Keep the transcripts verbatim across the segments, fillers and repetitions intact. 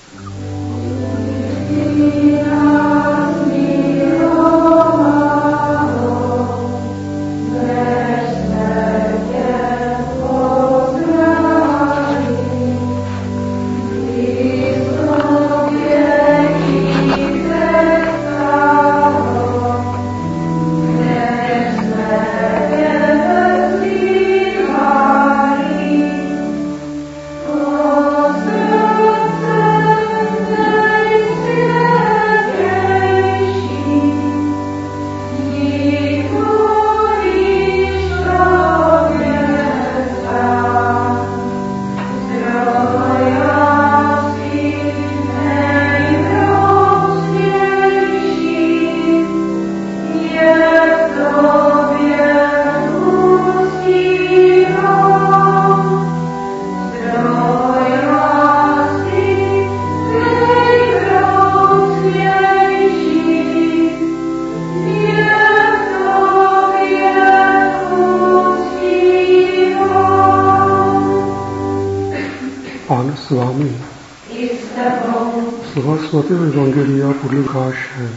s vámi. Slova svatého Evangelia podle Lukáše.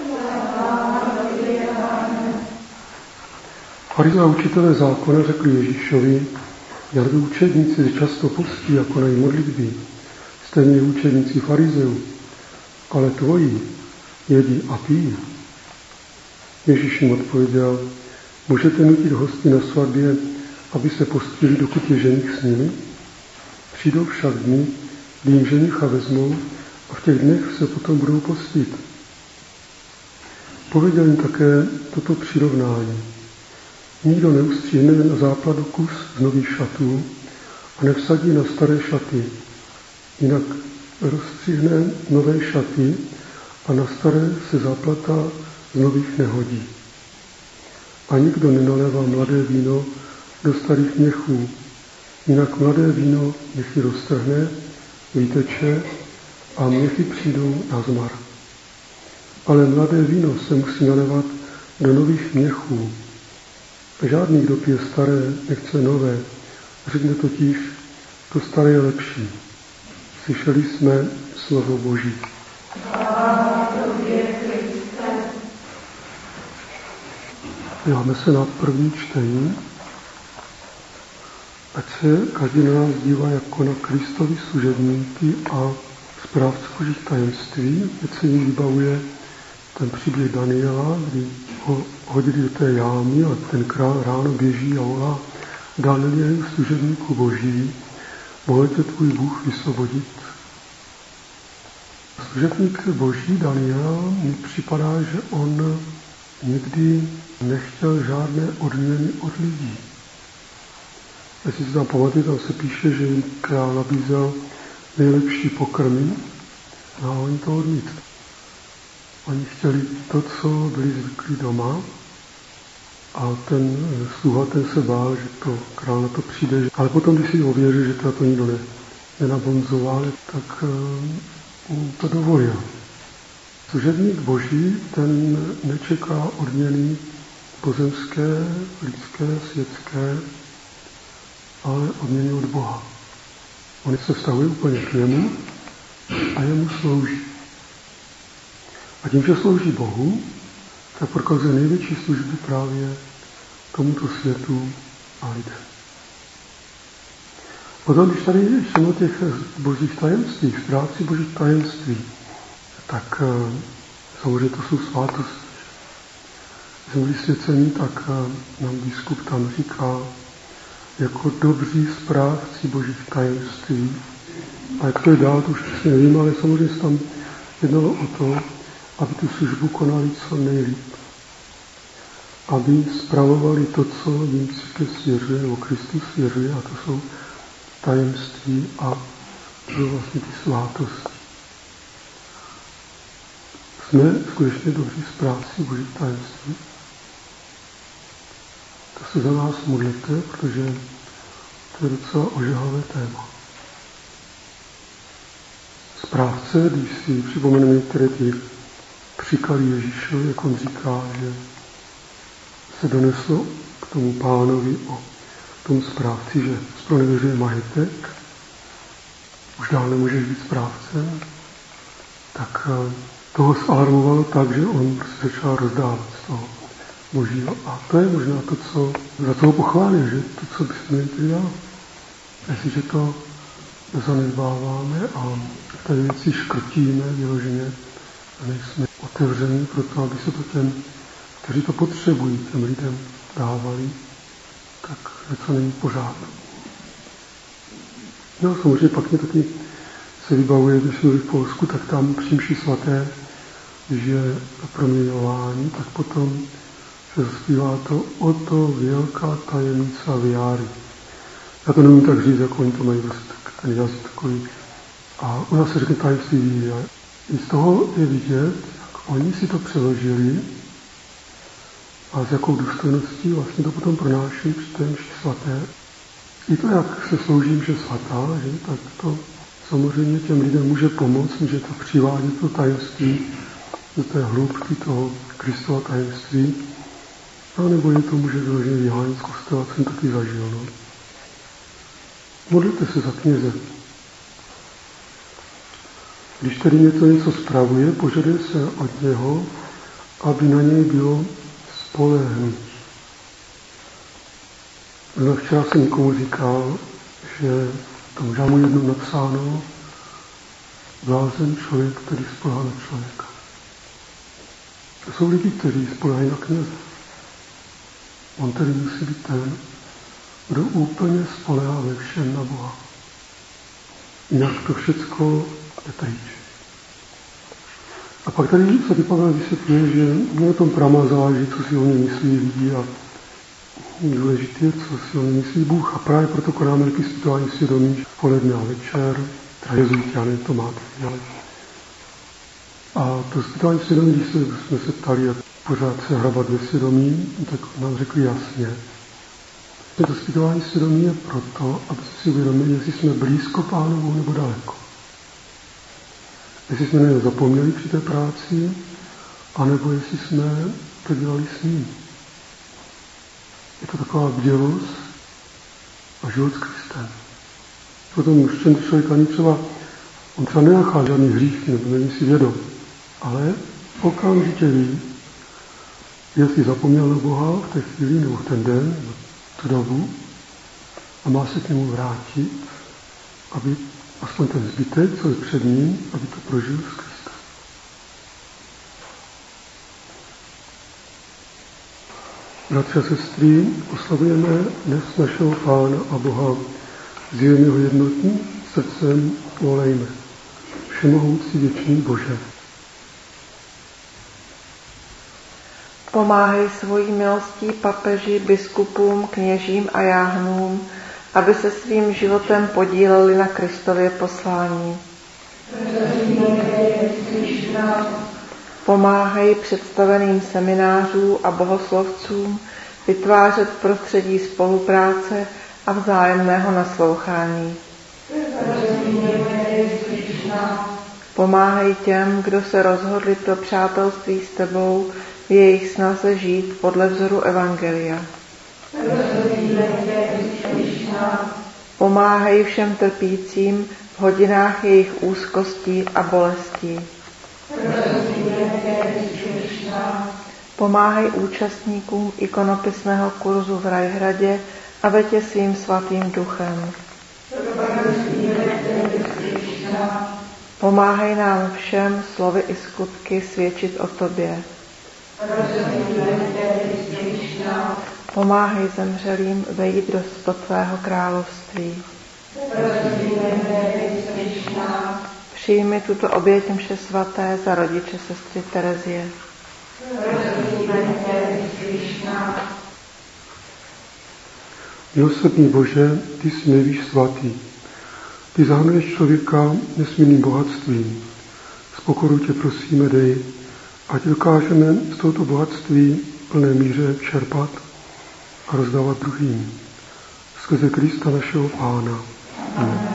Farizea učitelé zákona řekli Ježíšovi, jak by učedníci často postí a konají modlitby, stejně učedníci farizeů, ale tvoji jedí a pijí. Ježíš jim odpověděl, můžete nutit hosty na svatbě, aby se postili, dokud je ženich s nimi? Přijdou však dny, kdy jim ženicha vezmou a v těch dnech se potom budou postit. Pověděl jim také toto přirovnání. Nikdo neustřihne na západu kus z nových šatů a nevsadí na staré šaty. Jinak rozstřihne nové šaty a na staré se záplata z nových nehodí. A nikdo nenalévá mladé víno do starých měchů, jinak mladé víno měchy roztrhne, vyteče a měchy přijdou na zmar. Ale mladé víno se musí nalévat do nových měchů. Žádný, kdo pije staré, nechce nové. Řekne totiž, to staré je lepší. Slyšeli jsme slovo Boží. Dáme se na první čtení. Ať se každý na nás dívá jako na Kristovi služebníky a správce Božích tajemství. Ať se jim vybavuje ten příběh Daniela, kdy ho hodili do té jámy a ten král ráno běží a volá Danielu, služebníku Boží, mohl tě tvůj Bůh vysvobodit. Služebník Boží Daniel mi připadá, že on nikdy nechtěl žádné odměny od lidí. Jestli si tam pamatuje, tam se píše, že jim král nabízel nejlepší pokrmy a oni to odmítli. Oni chtěli to, co byli zvyklí doma, a ten sluha ten se bál, že to král na to přijde. Ale potom, když si ověřil, že to, to nikdo ne, nenabonzoval, tak um, to dovolil. Služebník Boží, ten nečeká odměny pozemské, lidské, světské, ale odměny od Boha. On se vztahuje úplně k němu a jemu slouží. A tím, že slouží Bohu, tak prokazuje největší služby právě tomuto světu a lidem. Potom, když tady jsem o těch božích tajemstvích, správci božích tajemství, tak samozřejmě to jsou svátosti. Když jsme byli svěcení, tak nám biskup tam říká, jako dobří správci božích tajemství. A jak to je dál, to už přesně nevím, ale samozřejmě se tam jednalo o to, aby tu službu konali co nejlíp. Aby spravovali to, co jim církev svěřuje, nebo Kristus svěřuje, a to jsou tajemství a to jsou vlastně ty svátosti. Jsme skutečně dobří správci božích tajemství. To se za nás modlete, protože to je docela ožehavé téma. Správce, když si připomeneme některé ty příklady Ježíšovi, jak on říká, že se doneslo k tomu pánovi o tom správci, že zpronevěřuje majetek, už dál nemůžeš být správcem, tak toho zalarmovalo tak, že on se začal rozdávat z toho božího. A to je možná to, co za toho pochválil, že to, co bychom měli dělat. Jestliže to zanedbáváme a té věci škrtíme vyloženě a nejsme otevření pro to, aby se to těm, kteří to potřebují, těm lidem dávali, tak něco není pořádku. No samozřejmě pak mě taky se vybavuje, když jsme v Polsku, tak tam při mši svaté, když je proměňování, tak potom se zaspívá to o to velká tajemnice viáry. Já to nemůžu tak říct, jako oni to mají vlastně tak, ten jazyk takový. A u nás se řekne tajemství víry. I z toho je vidět, jak oni si to přeložili a s jakou důstojností vlastně to potom pronáší při té mši svaté. I to, jak se slouží mše svatá, že, tak to samozřejmě těm lidem může pomoct, může to přivádět to tajemství do té hloubky toho Kristova tajemství. A nebo je to může vyloženě vyhánět z kostela, co jsem taky zažil. No. Modlete se za kněze. Když tedy něco něco spravuje, požaduje se od něho, aby na něj bylo spolehnutí. No, včera jsem někomu říkal, že tam možná mu jednou napsáno blázen člověk, který spolehá na člověka. To jsou lidi, kteří spolehají na kněze. On tedy musí být ten, kdo úplně spolehá ve všem na Boha. Jinak to všecko je pryč. A pak tady svatý Pavel vysvětluje, že mě o tom prama záleží, co si o mě myslí lidi a důležité je, co si o mě myslí Bůh. A právě proto konáme taky zpytování svědomí poledne a večer, teda jezuitiány to máte. Ale... A to zpytování svědomí, když jsme se ptali, jak pořád se hrabat ve svědomí, tak nám řekli jasně. To zpytování svědomí je proto, aby si uvědomili, jestli jsme blízko Pánovu nebo daleko. Jestli jsme na něj zapomněli při té práci, anebo jestli jsme to dělali s ním. Je to taková bdělost a život s Kristem. Potom už ten člověk ani třeba, on třeba nenachází žádný hříchy, nebo není si vědom, ale okamžitě ví, jestli zapomněl na Boha v té chvíli, nebo v ten den, nebo tu dobu, a má se k němu vrátit, aby aspoň ten zbytek, co je před ním, aby to prožil s Kristem. Bratři a sestry, oslavujeme dnes našeho Pána a Boha, zjevíme ho jednotní srdcem, volejme. Všemohoucí věčný Bože. Pomáhej svojí milostí papeži, biskupům, kněžím a jáhnům, aby se svým životem podíleli na Kristově poslání. Pomáhej představeným seminářům a bohoslovcům vytvářet prostředí spolupráce a vzájemného naslouchání. Pomáhej těm, kdo se rozhodli pro přátelství s tebou, v jejich snaze žít podle vzoru Evangelia. Pomáhej všem trpícím v hodinách jejich úzkostí a bolestí. Pomáhej účastníkům ikonopisného kurzu v Rajhradě a vetě svým svatým duchem. Pomáhej nám všem slovy i skutky svědčit o tobě. Pomáhej zemřelým vejít do tvého království. Přijmi tuto oběť mše svaté za rodiče sestry Terezie. Milosrdný Bože, ty jsi nejvíc svatý. Ty zahrnuješ člověka nesmírným bohatstvím. S pokorou tě prosíme, dej, ať dokážeme z tohoto bohatství v plné míře čerpat a rozdávat druhým. Skrze Krista našeho Pána. Amen.